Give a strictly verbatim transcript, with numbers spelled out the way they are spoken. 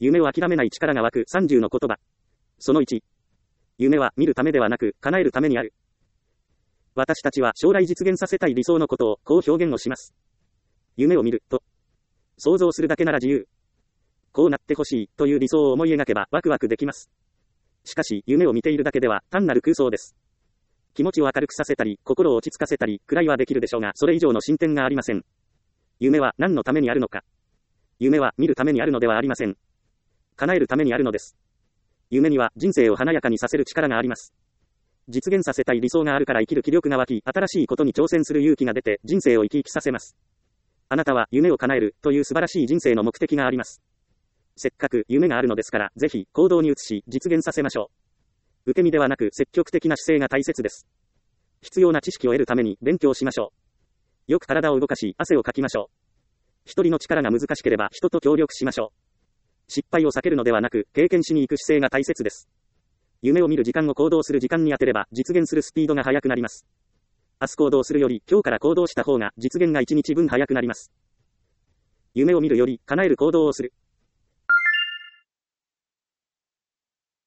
夢を諦めない力が湧くさんじゅうの言葉。そのいち。夢は見るためではなく、叶えるためにある。私たちは将来実現させたい理想のことを、こう表現をします。夢を見る、と。想像するだけなら自由。こうなってほしい、という理想を思い描けば、ワクワクできます。しかし、夢を見ているだけでは、単なる空想です。気持ちを明るくさせたり、心を落ち着かせたり、くらいはできるでしょうが、それ以上の進展がありません。夢は何のためにあるのか。夢は見るためにあるのではありません。叶えるためにあるのです。夢には人生を華やかにさせる力があります。実現させたい理想があるから生きる気力が湧き、新しいことに挑戦する勇気が出て、人生を生き生きさせます。あなたは夢を叶えるという素晴らしい人生の目的があります。せっかく夢があるのですから、ぜひ行動に移し、実現させましょう。受け身ではなく積極的な姿勢が大切です。必要な知識を得るために勉強しましょう。よく体を動かし、汗をかきましょう。一人の力が難しければ人と協力しましょう。失敗を避けるのではなく、経験しに行く姿勢が大切です。夢を見る時間を行動する時間に当てれば、実現するスピードが速くなります。明日行動するより、今日から行動した方が、実現が一日分早くなります。夢を見るより、叶える行動をする。